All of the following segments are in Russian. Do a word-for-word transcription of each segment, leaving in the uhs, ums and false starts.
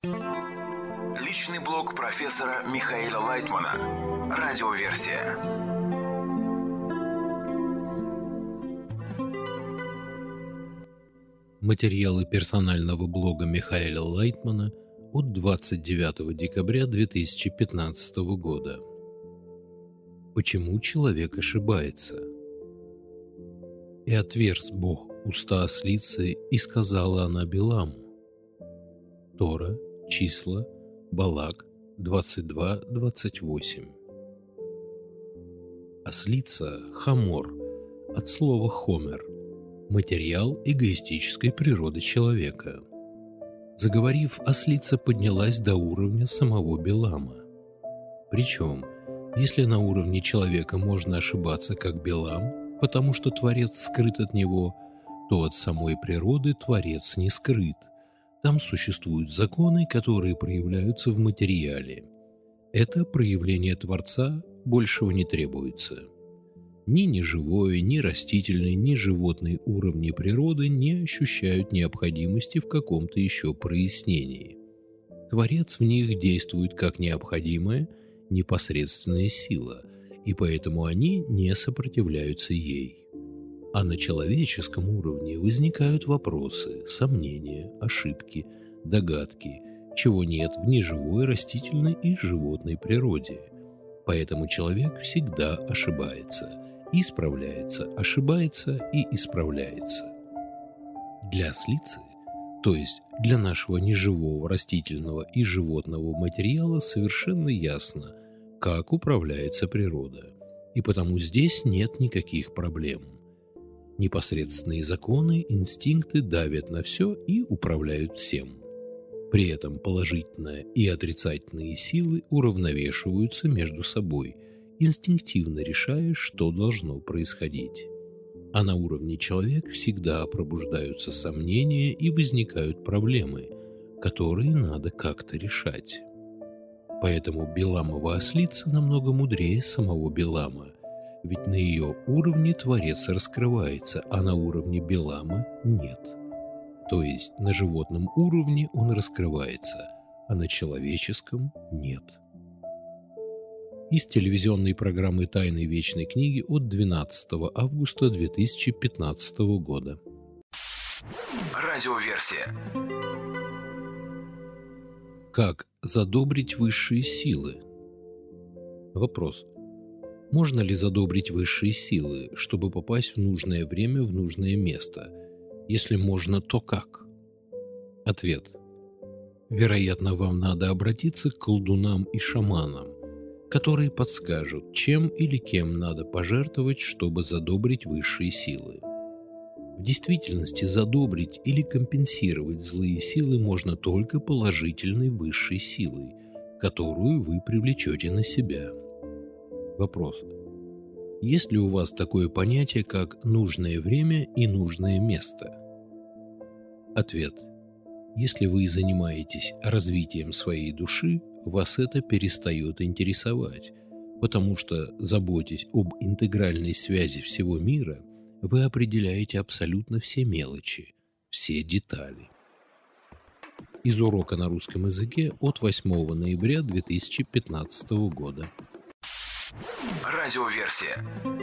Личный блог профессора Михаила Лайтмана. Радиоверсия. Материалы персонального блога Михаила Лайтмана от двадцать девятого декабря две тысячи пятнадцатого года. Почему человек ошибается? «И отверз Бог уста ослицы, и сказала она Биламу». Тора, числа, Балак, двадцать два двадцать восемь. Ослица – хамор, от слова хомер, материал эгоистической природы человека. Заговорив, ослица поднялась до уровня самого Билама. Причем, если на уровне человека можно ошибаться как Билам, потому что Творец скрыт от него, то от самой природы Творец не скрыт. Там существуют законы, которые проявляются в материале. Это проявление Творца, большего не требуется. Ни неживое, ни растительный, ни животный уровни природы не ощущают необходимости в каком-то еще прояснении. Творец в них действует как необходимая, непосредственная сила, и поэтому они не сопротивляются ей. А на человеческом уровне возникают вопросы, сомнения, ошибки, догадки, чего нет в неживой, растительной и животной природе. Поэтому человек всегда ошибается, исправляется, ошибается и исправляется. Для ослицы, то есть для нашего неживого, растительного и животного материала, совершенно ясно, как управляется природа, и потому здесь нет никаких проблем. Непосредственные законы, инстинкты давят на все и управляют всем. При этом положительные и отрицательные силы уравновешиваются между собой, инстинктивно решая, что должно происходить. А на уровне человека всегда пробуждаются сомнения и возникают проблемы, которые надо как-то решать. Поэтому Биламова ослица намного мудрее самого Билама, ведь на ее уровне Творец раскрывается, а на уровне Билама нет. То есть на животном уровне он раскрывается, а на человеческом нет. Из телевизионной программы «Тайны вечной книги» от двенадцатого августа две тысячи пятнадцатого года. Радиоверсия. Как задобрить высшие силы? Вопрос. Можно ли задобрить высшие силы, чтобы попасть в нужное время в нужное место? Если можно, то как? Ответ. Вероятно, вам надо обратиться к колдунам и шаманам, которые подскажут, чем или кем надо пожертвовать, чтобы задобрить высшие силы. В действительности задобрить или компенсировать злые силы можно только положительной высшей силой, которую вы привлечете на себя. Вопрос. Есть ли у вас такое понятие, как нужное время и нужное место? Ответ. Если вы занимаетесь развитием своей души, вас это перестает интересовать, потому что, заботясь об интегральной связи всего мира, вы определяете абсолютно все мелочи, все детали. Из урока на русском языке от восьмого ноября две тысячи пятнадцатого года. Радиоверсия.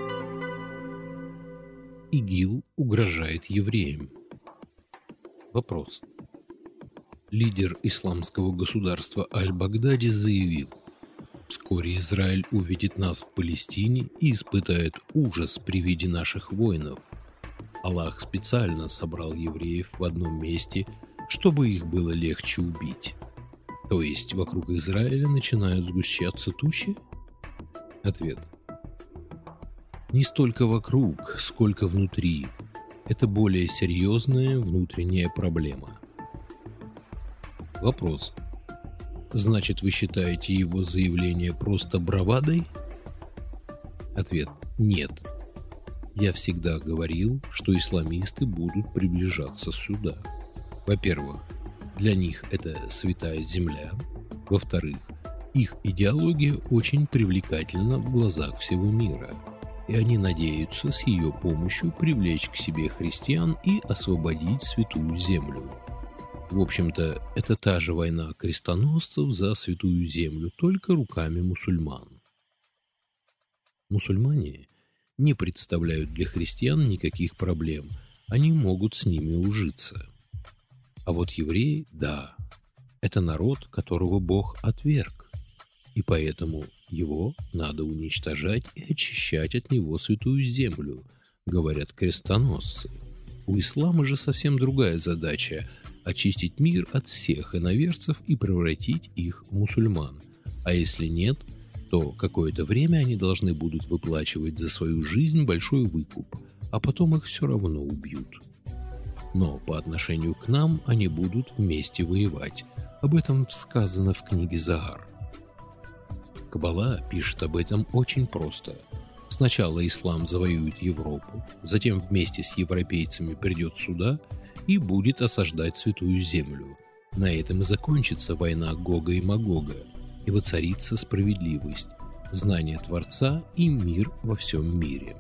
ИГИЛ угрожает евреям. Вопрос. Лидер исламского государства Аль-Багдади заявил: «Вскоре Израиль увидит нас в Палестине и испытает ужас при виде наших воинов. Аллах специально собрал евреев в одном месте, чтобы их было легче убить». То есть вокруг Израиля начинают сгущаться тучи? Ответ. Не столько вокруг, сколько внутри. Это более серьезная внутренняя проблема. Вопрос. Значит, вы считаете его заявление просто бравадой? Ответ. Нет. Я всегда говорил, что исламисты будут приближаться сюда. Во-первых, для них это святая земля. Во-вторых, их идеология очень привлекательна в глазах всего мира, и они надеются с ее помощью привлечь к себе христиан и освободить святую землю. В общем-то, это та же война крестоносцев за Святую Землю, только руками мусульман. Мусульмане не представляют для христиан никаких проблем, они могут с ними ужиться. А вот евреи – да, это народ, которого Бог отверг, и поэтому его надо уничтожать и очищать от него Святую Землю, говорят крестоносцы. У ислама же совсем другая задача – очистить мир от всех иноверцев и превратить их в мусульман. А если нет, то какое-то время они должны будут выплачивать за свою жизнь большой выкуп, а потом их все равно убьют. Но по отношению к нам они будут вместе воевать. Об этом сказано в книге Зоар. Каббала пишет об этом очень просто. Сначала ислам завоюет Европу, затем вместе с европейцами придет сюда и будет осаждать Святую Землю. На этом и закончится война Гога и Магога, и воцарится справедливость, знание Творца и мир во всем мире.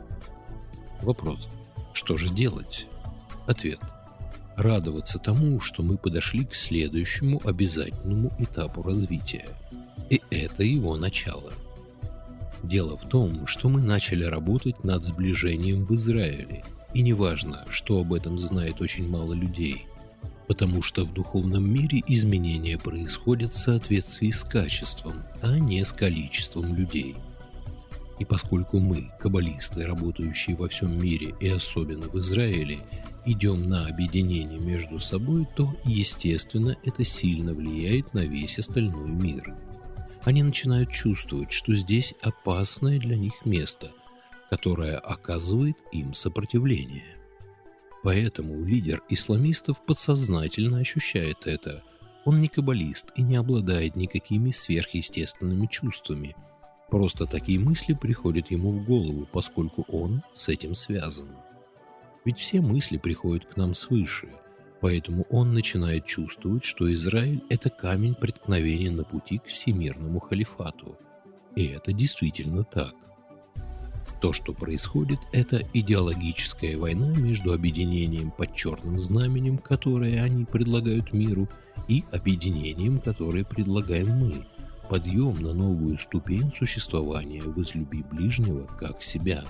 Вопрос: что же делать? Ответ: радоваться тому, что мы подошли к следующему обязательному этапу развития. И это его начало. Дело в том, что мы начали работать над сближением в Израиле, и неважно, что об этом знает очень мало людей, потому что в духовном мире изменения происходят в соответствии с качеством, а не с количеством людей. И поскольку мы, каббалисты, работающие во всем мире и особенно в Израиле, идем на объединение между собой, то, естественно, это сильно влияет на весь остальной мир. Они начинают чувствовать, что здесь опасное для них место, которое оказывает им сопротивление. Поэтому лидер исламистов подсознательно ощущает это. Он не каббалист и не обладает никакими сверхъестественными чувствами. Просто такие мысли приходят ему в голову, поскольку он с этим связан. Ведь все мысли приходят к нам свыше, поэтому он начинает чувствовать, что Израиль – это камень преткновения на пути к всемирному халифату. И это действительно так. То, что происходит, это идеологическая война между объединением под черным знаменем, которое они предлагают миру, и объединением, которое предлагаем мы. Подъем на новую ступень существования «возлюби ближнего как себя».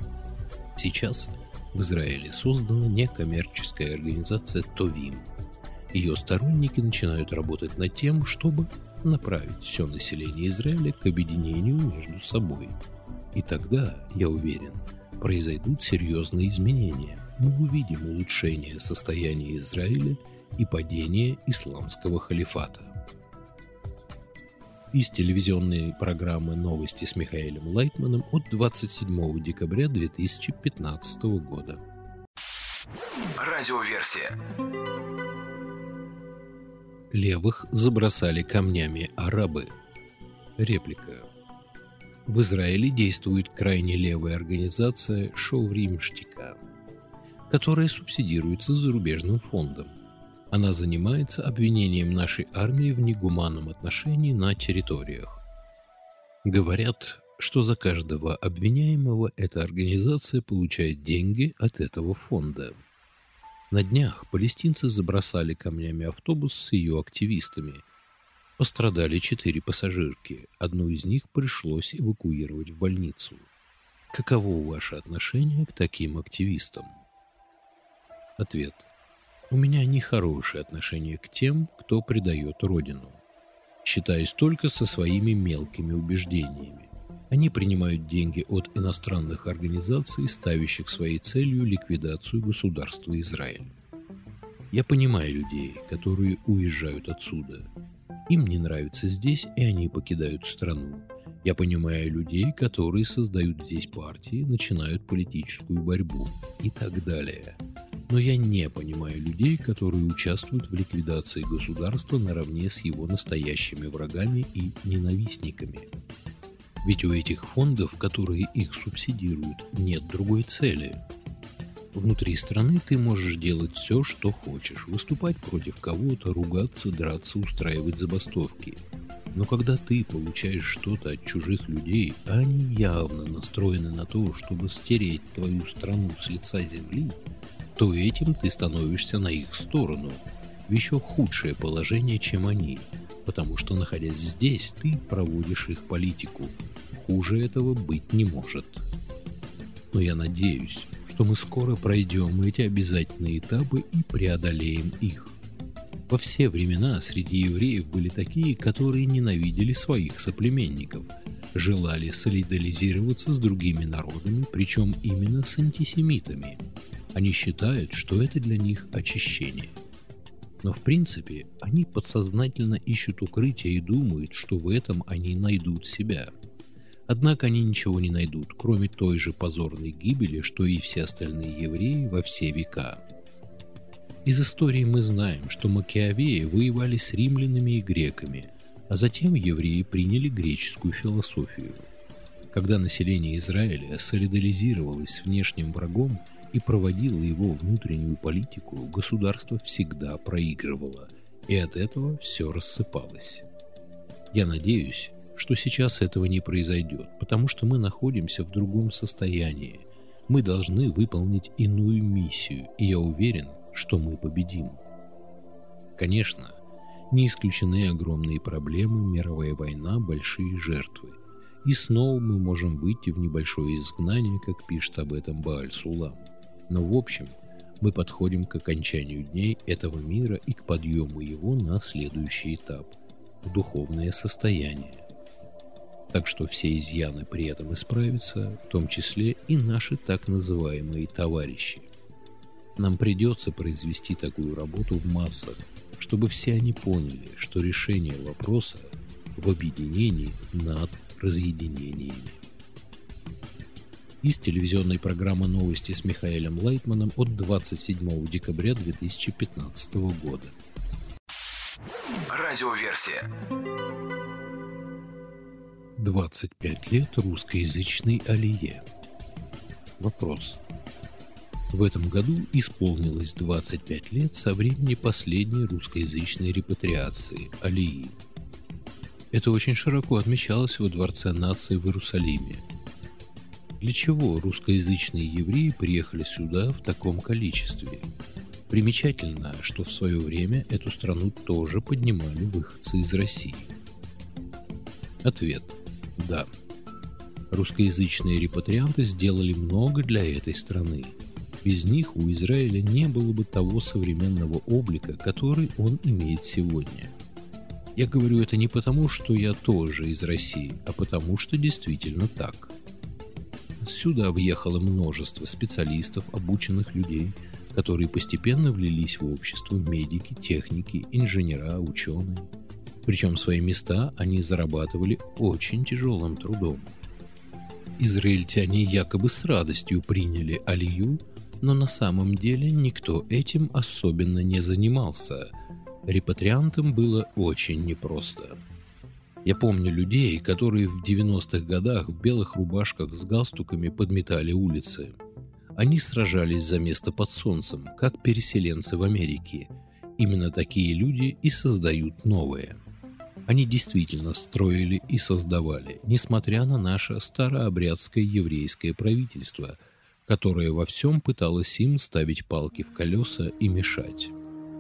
Сейчас в Израиле создана некоммерческая организация «Товим». Ее сторонники начинают работать над тем, чтобы направить все население Израиля к объединению между собой. И тогда, я уверен, произойдут серьезные изменения. Мы увидим улучшение состояния Израиля и падение исламского халифата. Из телевизионной программы «Новости с Михаилом Лайтманом» от двадцать седьмого декабря две тысячи пятнадцатого года. Радиоверсия. Левых забросали камнями арабы. Реплика. В Израиле действует крайне левая организация «Шоврим Штика», которая субсидируется зарубежным фондом. Она занимается обвинением нашей армии в негуманном отношении на территориях. Говорят, что за каждого обвиняемого эта организация получает деньги от этого фонда. На днях палестинцы забросали камнями автобус с ее активистами. Пострадали четыре пассажирки, одну из них пришлось эвакуировать в больницу. Каково ваше отношение к таким активистам? Ответ. У меня нехорошее отношение к тем, кто предает Родину. Считаюсь только со своими мелкими убеждениями. Они принимают деньги от иностранных организаций, ставящих своей целью ликвидацию государства Израиль. Я понимаю людей, которые уезжают отсюда. Им не нравится здесь, и они покидают страну. Я понимаю людей, которые создают здесь партии, начинают политическую борьбу и так далее. Но я не понимаю людей, которые участвуют в ликвидации государства наравне с его настоящими врагами и ненавистниками. Ведь у этих фондов, которые их субсидируют, нет другой цели. Внутри страны ты можешь делать все, что хочешь, выступать против кого-то, ругаться, драться, устраивать забастовки. Но когда ты получаешь что-то от чужих людей, а они явно настроены на то, чтобы стереть твою страну с лица земли, то этим ты становишься на их сторону. в еще худшее положение, чем они, потому что, находясь здесь, ты проводишь их политику. Хуже этого быть не может. Но я надеюсь, что мы скоро пройдем эти обязательные этапы и преодолеем их. Во все времена среди евреев были такие, которые ненавидели своих соплеменников, желали солидаризироваться с другими народами, причем именно с антисемитами. Они считают, что это для них очищение. Но в принципе, они подсознательно ищут укрытие и думают, что в этом они найдут себя. Однако они ничего не найдут, кроме той же позорной гибели, что и все остальные евреи во все века. Из истории мы знаем, что макиавеи воевали с римлянами и греками, а затем евреи приняли греческую философию. Когда население Израиля солидаризировалось с внешним врагом и проводило его внутреннюю политику, государство всегда проигрывало, и от этого все рассыпалось. Я надеюсь, что сейчас этого не произойдет, потому что мы находимся в другом состоянии. Мы должны выполнить иную миссию, и я уверен, что мы победим. Конечно, не исключены огромные проблемы, мировая война, большие жертвы. И снова мы можем выйти в небольшое изгнание, как пишет об этом Бааль-Сулам. Но в общем, мы подходим к окончанию дней этого мира и к подъему его на следующий этап – в духовное состояние. Так что все изъяны при этом исправятся, в том числе и наши так называемые товарищи. Нам придется произвести такую работу в массах, чтобы все они поняли, что решение вопроса в объединении над разъединениями. Из телевизионной программы «Новости» с Михаэлем Лайтманом от двадцать седьмого декабря две тысячи пятнадцатого года. Радиоверсия. двадцать пять лет русскоязычной алие. Вопрос. В этом году исполнилось двадцать пять лет со времени последней русскоязычной репатриации алии. Это очень широко отмечалось во Дворце нации в Иерусалиме. Для чего русскоязычные евреи приехали сюда в таком количестве? Примечательно, что в свое время эту страну тоже поднимали выходцы из России. Ответ. Да. Русскоязычные репатрианты сделали много для этой страны. Без них у Израиля не было бы того современного облика, который он имеет сегодня. Я говорю это не потому, что я тоже из России, а потому, что действительно так. Сюда въехало множество специалистов, обученных людей, которые постепенно влились в общество: медики, техники, инженера, ученые. Причем свои места они зарабатывали очень тяжелым трудом. Израильтяне якобы с радостью приняли алию, но на самом деле никто этим особенно не занимался. Репатриантам было очень непросто. Я помню людей, которые в девяностых годах в белых рубашках с галстуками подметали улицы. Они сражались за место под солнцем, как переселенцы в Америке. Именно такие люди и создают новое. Они действительно строили и создавали, несмотря на наше старообрядское еврейское правительство, которое во всем пыталось им ставить палки в колеса и мешать.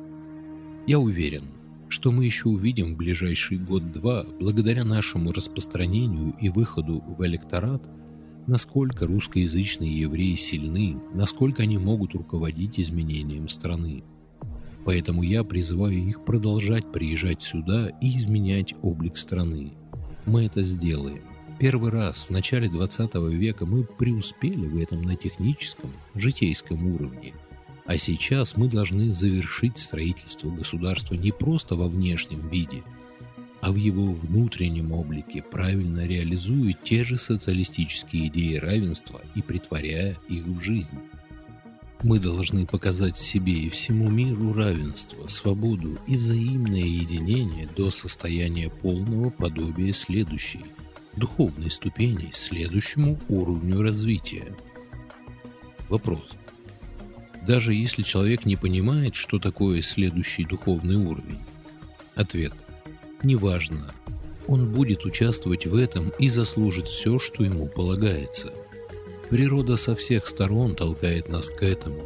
Я уверен, что мы еще увидим в ближайший год-два, благодаря нашему распространению и выходу в электорат, насколько русскоязычные евреи сильны, насколько они могут руководить изменением страны. Поэтому я призываю их продолжать приезжать сюда и изменять облик страны. Мы это сделаем. Первый раз в начале двадцатого века мы преуспели в этом на техническом, житейском уровне. А сейчас мы должны завершить строительство государства не просто во внешнем виде, а в его внутреннем облике, правильно реализуя те же социалистические идеи равенства и претворяя их в жизнь. Мы должны показать себе и всему миру равенство, свободу и взаимное единение до состояния полного подобия следующей, духовной ступени, следующему уровню развития. Вопрос. Даже если человек не понимает, что такое следующий духовный уровень? Ответ. Неважно. Он будет участвовать в этом и заслужит все, что ему полагается. Природа со всех сторон толкает нас к этому.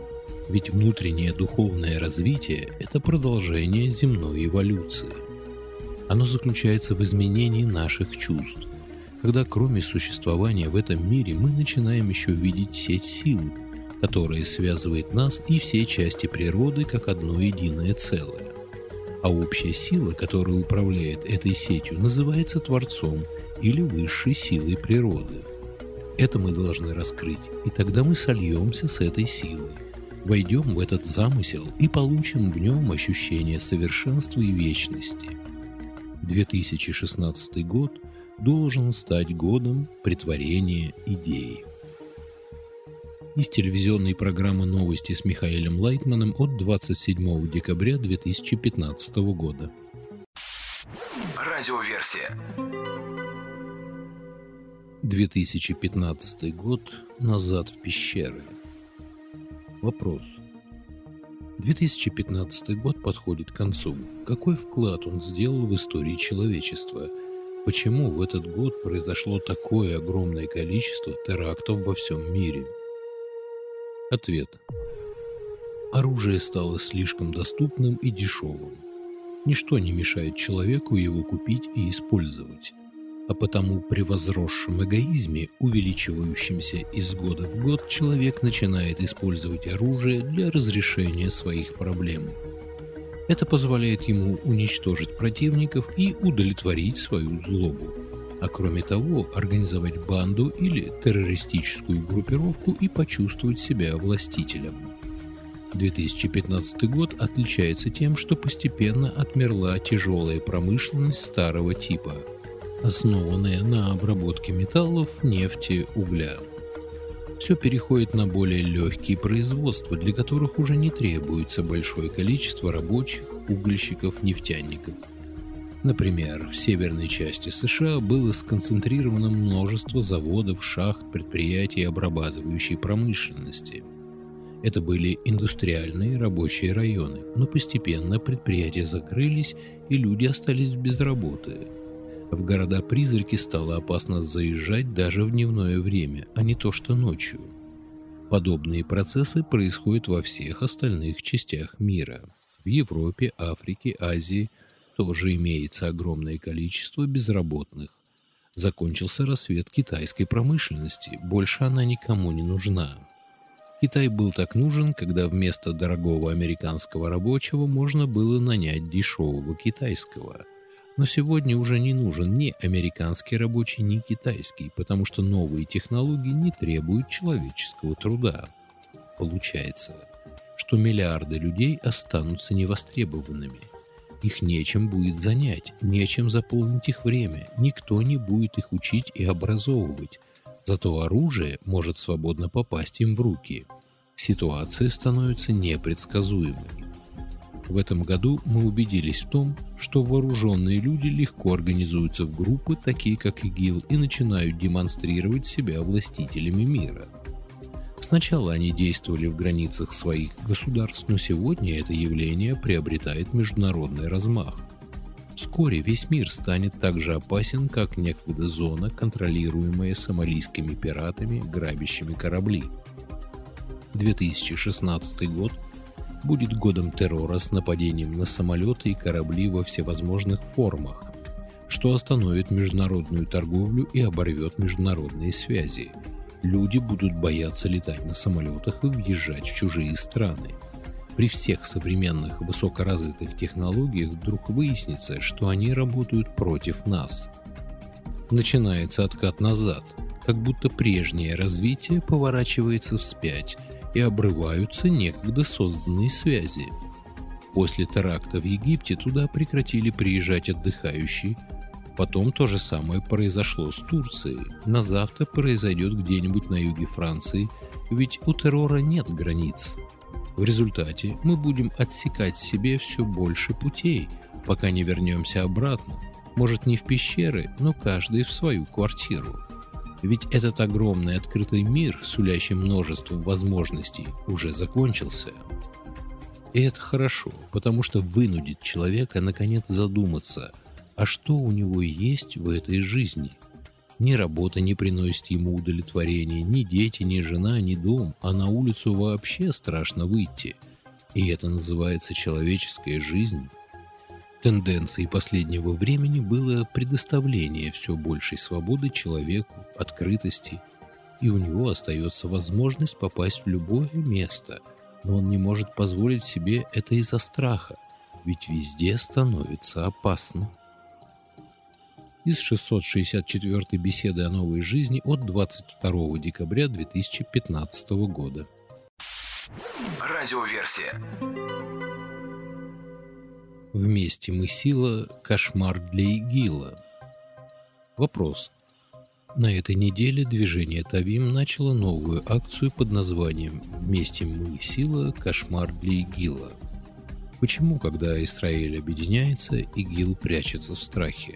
Ведь внутреннее духовное развитие – это продолжение земной эволюции. Оно заключается в изменении наших чувств, когда кроме существования в этом мире мы начинаем еще видеть сеть сил, которая связывает нас и все части природы как одно единое целое. А общая сила, которая управляет этой сетью, называется Творцом или высшей силой природы. Это мы должны раскрыть, и тогда мы сольемся с этой силой, войдем в этот замысел и получим в нем ощущение совершенства и вечности. две тысячи шестнадцатый год должен стать годом претворения идей. Из телевизионной программы «Новости» с Михаилом Лайтманом от двадцать седьмого декабря две тысячи пятнадцатого года. Радиоверсия. две тысячи пятнадцатый год. Назад в пещеры. Вопрос. две тысячи пятнадцатый год подходит к концу. Какой вклад он сделал в историю человечества? Почему в этот год произошло такое огромное количество терактов во всем мире? Ответ. Оружие стало слишком доступным и дешевым. Ничто не мешает человеку его купить и использовать. А потому при возросшем эгоизме, увеличивающемся из года в год, человек начинает использовать оружие для разрешения своих проблем. Это позволяет ему уничтожить противников и удовлетворить свою злобу. А кроме того, организовать банду или террористическую группировку и почувствовать себя властителем. две тысячи пятнадцатый год отличается тем, что постепенно отмерла тяжелая промышленность старого типа, основанная на обработке металлов, нефти, угля. Все переходит на более легкие производства, для которых уже не требуется большое количество рабочих, угольщиков, нефтяников. Например, в северной части США было сконцентрировано множество заводов, шахт, предприятий обрабатывающей промышленности. Это были индустриальные рабочие районы, но постепенно предприятия закрылись и люди остались без работы. В города-призраки стало опасно заезжать даже в дневное время, а не то что ночью. Подобные процессы происходят во всех остальных частях мира. В Европе, Африке, Азии тоже имеется огромное количество безработных. Закончился рассвет китайской промышленности, больше она никому не нужна. Китай был так нужен, когда вместо дорогого американского рабочего можно было нанять дешевого китайского. Но сегодня уже не нужен ни американский рабочий, ни китайский, потому что новые технологии не требуют человеческого труда. Получается, что миллиарды людей останутся невостребованными. Их нечем будет занять, нечем заполнить их время, никто не будет их учить и образовывать. Зато оружие может свободно попасть им в руки. Ситуация становится непредсказуемой. В этом году мы убедились в том, что вооруженные люди легко организуются в группы, такие как ИГИЛ, и начинают демонстрировать себя властителями мира. Сначала они действовали в границах своих государств, но сегодня это явление приобретает международный размах. Вскоре весь мир станет так же опасен, как некогда зона, контролируемая сомалийскими пиратами, грабящими корабли. две тысячи шестнадцатый год будет годом террора с нападением на самолеты и корабли во всевозможных формах, что остановит международную торговлю и оборвет международные связи. Люди будут бояться летать на самолетах и въезжать в чужие страны. При всех современных высокоразвитых технологиях вдруг выяснится, что они работают против нас. Начинается откат назад, как будто прежнее развитие поворачивается вспять, и обрываются некогда созданные связи. После теракта в Египте туда прекратили приезжать отдыхающие. Потом то же самое произошло с Турцией. На завтра произойдет где-нибудь на юге Франции, ведь у террора нет границ. В результате мы будем отсекать себе все больше путей, пока не вернемся обратно. Может, не в пещеры, но каждый в свою квартиру. Ведь этот огромный открытый мир, сулящий множество возможностей, уже закончился. И это хорошо, потому что вынудит человека наконец задуматься, а что у него есть в этой жизни. Ни работа не приносит ему удовлетворения, ни дети, ни жена, ни дом, а на улицу вообще страшно выйти. И это называется человеческая жизнь. Тенденцией последнего времени было предоставление все большей свободы человеку, открытости, и у него остается возможность попасть в любое место, но он не может позволить себе это из-за страха, ведь везде становится опасно. Из шестьсот шестьдесят четвёртой беседы о новой жизни от двадцать второго декабря две тысячи пятнадцатого года. Радиоверсия. Вместе мы сила, кошмар для ИГИЛа. Вопрос. На этой неделе движение Тавим начало новую акцию под названием «Вместе мы сила, кошмар для ИГИЛа». Почему, когда Израиль объединяется, ИГИЛ прячется в страхе?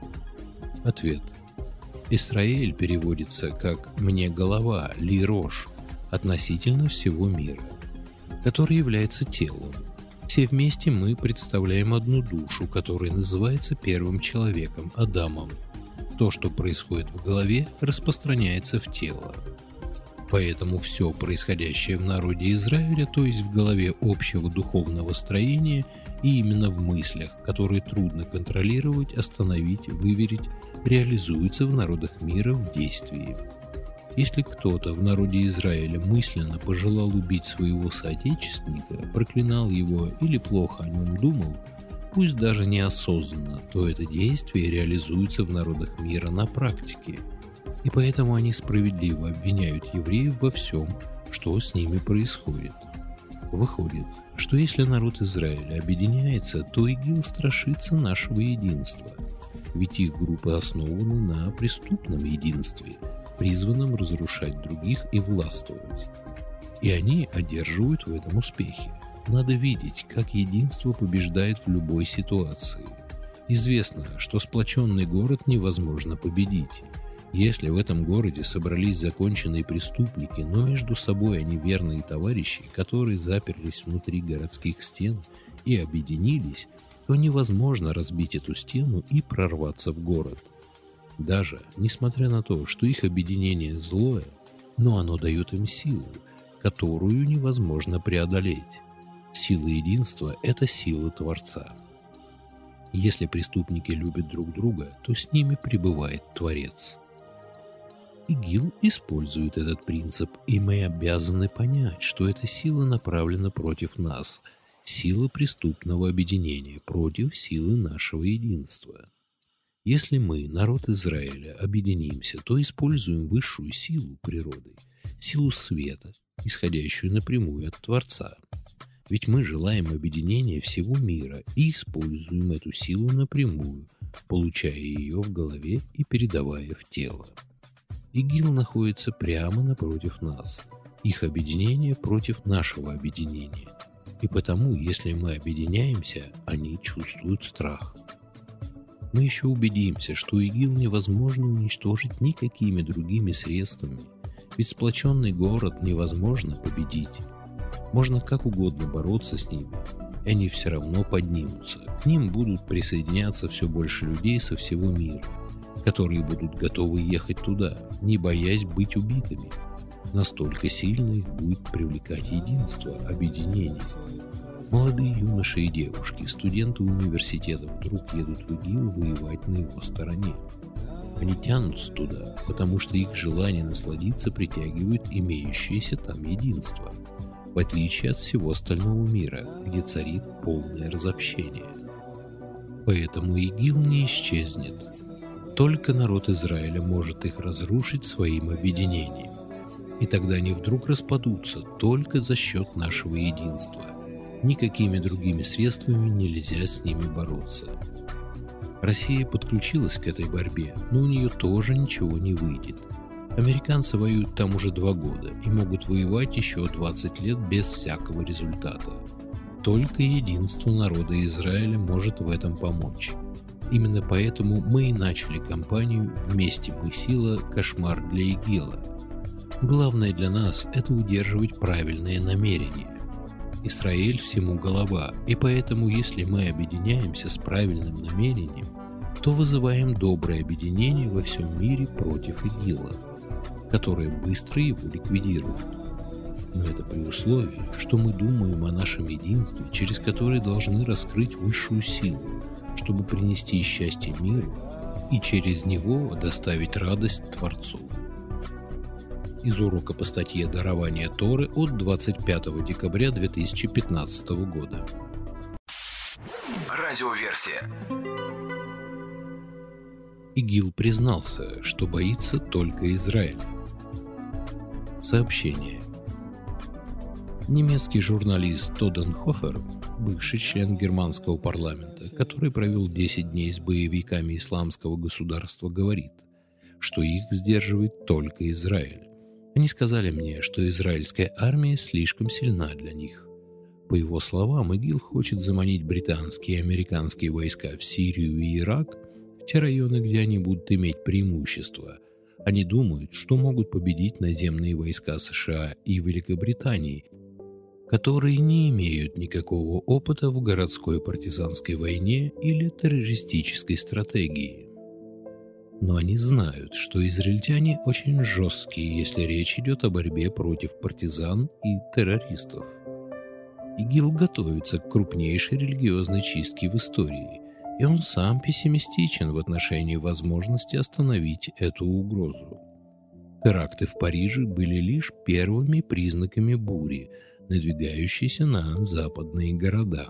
Ответ. Израиль переводится как «мне голова», «ли рош», относительно всего мира, который является телом. Все вместе мы представляем одну душу, которая называется первым человеком, Адамом. То, что происходит в голове, распространяется в тело. Поэтому все происходящее в народе Израиля, то есть в голове общего духовного строения и именно в мыслях, которые трудно контролировать, остановить, выверить, реализуется в народах мира в действии. Если кто-то в народе Израиля мысленно пожелал убить своего соотечественника, проклинал его или плохо о нем думал, пусть даже неосознанно, то это действие реализуется в народах мира на практике. И поэтому они справедливо обвиняют евреев во всем, что с ними происходит. Выходит, что если народ Израиля объединяется, то ИГИЛ страшится нашего единства. Ведь их группы основаны на преступном единстве, призванном разрушать других и властвовать. И они одерживают в этом успехи. Надо видеть, как единство побеждает в любой ситуации. Известно, что сплоченный город невозможно победить. Если в этом городе собрались законченные преступники, но между собой они верные товарищи, которые заперлись внутри городских стен и объединились, то невозможно разбить эту стену и прорваться в город. Даже несмотря на то, что их объединение злое, но оно дает им силу, которую невозможно преодолеть. Сила единства – это сила Творца. Если преступники любят друг друга, то с ними пребывает Творец. ИГИЛ использует этот принцип, и мы обязаны понять, что эта сила направлена против нас, сила преступного объединения против силы нашего единства. Если мы, народ Израиля, объединимся, то используем высшую силу природы, силу света, исходящую напрямую от Творца. Ведь мы желаем объединения всего мира и используем эту силу напрямую, получая ее в голове и передавая в тело. ИГИЛ находится прямо напротив нас, их объединение против нашего объединения. И потому, если мы объединяемся, они чувствуют страх. Мы еще убедимся, что ИГИЛ невозможно уничтожить никакими другими средствами, ведь сплоченный город невозможно победить. Можно как угодно бороться с ними, и они все равно поднимутся. К ним будут присоединяться все больше людей со всего мира, которые будут готовы ехать туда, не боясь быть убитыми. Настолько сильно их будет привлекать единство, объединение. Молодые юноши и девушки, студенты университета вдруг едут в ИГИЛ воевать на его стороне. Они тянутся туда, потому что их желание насладиться притягивает имеющееся там единство, в отличие от всего остального мира, где царит полное разобщение. Поэтому ИГИЛ не исчезнет. Только народ Израиля может их разрушить своим объединением. И тогда они вдруг распадутся только за счет нашего единства. Никакими другими средствами нельзя с ними бороться. Россия подключилась к этой борьбе, но у нее тоже ничего не выйдет. Американцы воюют там уже два года и могут воевать еще двадцать лет без всякого результата. Только единство народа Израиля может в этом помочь. Именно поэтому мы и начали кампанию «Вместе мы сила, кошмар для ИГИЛа». Главное для нас – это удерживать правильные намерения. Израиль всему голова, и поэтому, если мы объединяемся с правильным намерением, то вызываем доброе объединение во всем мире против ИГИЛа, которое быстро его ликвидирует. Но это при условии, что мы думаем о нашем единстве, через которое должны раскрыть высшую силу, чтобы принести счастье миру и через него доставить радость Творцу. Из урока по статье «Дарование Торы» от двадцать пятого декабря две тысячи пятнадцатого года. Радиоверсия. ИГИЛ признался, что боится только Израиля. Сообщение. Немецкий журналист Тодденхофер, бывший член германского парламента, который провел десять дней с боевиками исламского государства, говорит, что их сдерживает только Израиль. Они сказали мне, что израильская армия слишком сильна для них. По его словам, ИГИЛ хочет заманить британские и американские войска в Сирию и Ирак, в те районы, где они будут иметь преимущество. Они думают, что могут победить наземные войска США и Великобритании, которые не имеют никакого опыта в городской партизанской войне или террористической стратегии. Но они знают, что израильтяне очень жесткие, если речь идет о борьбе против партизан и террористов. ИГИЛ готовится к крупнейшей религиозной чистке в истории, и он сам пессимистичен в отношении возможности остановить эту угрозу. Теракты в Париже были лишь первыми признаками бури, надвигающейся на западные города.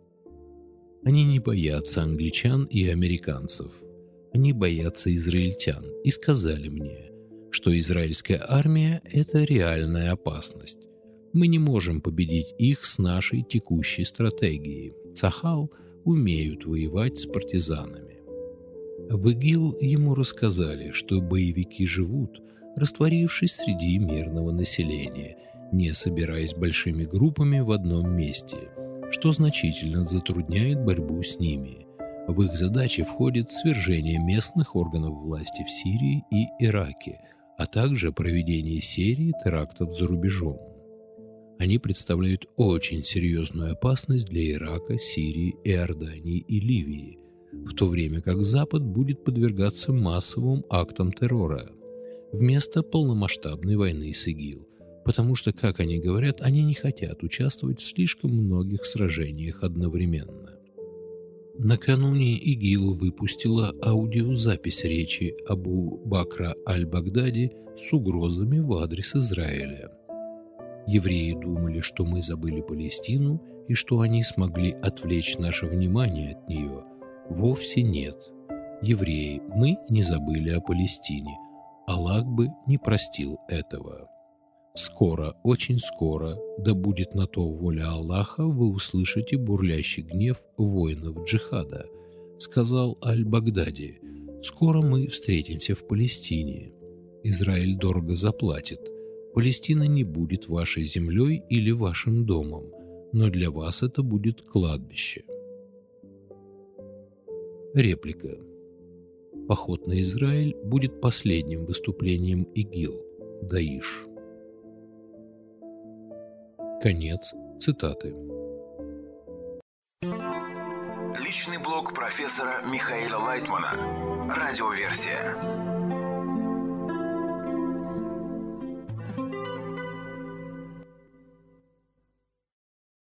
Они не боятся англичан и американцев. Они боятся израильтян и сказали мне, что израильская армия – это реальная опасность. Мы не можем победить их с нашей текущей стратегией. Цахал умеют воевать с партизанами. В ИГИЛ ему рассказали, что боевики живут, растворившись среди мирного населения, не собираясь большими группами в одном месте, что значительно затрудняет борьбу с ними. В их задачи входит свержение местных органов власти в Сирии и Ираке, а также проведение серии терактов за рубежом. Они представляют очень серьезную опасность для Ирака, Сирии, Иордании и Ливии, в то время как Запад будет подвергаться массовым актам террора вместо полномасштабной войны с ИГИЛ, потому что, как они говорят, они не хотят участвовать в слишком многих сражениях одновременно. Накануне ИГИЛ выпустила аудиозапись речи Абу Бакра аль-Багдади с угрозами в адрес Израиля. Евреи думали, что мы забыли Палестину и что они смогли отвлечь наше внимание от нее. Вовсе нет. Евреи, мы не забыли о Палестине. Аллах бы не простил этого. Скоро, очень скоро, да будет на то воля Аллаха, вы услышите бурлящий гнев воинов джихада, сказал аль-Багдади. Скоро мы встретимся в Палестине. Израиль дорого заплатит. Палестина не будет вашей землей или вашим домом, но для вас это будет кладбище. Реплика. Поход на Израиль будет последним выступлением ИГИЛ, Даиш. Конец цитаты. Личный блог профессора Михаила Лайтмана. Радиоверсия.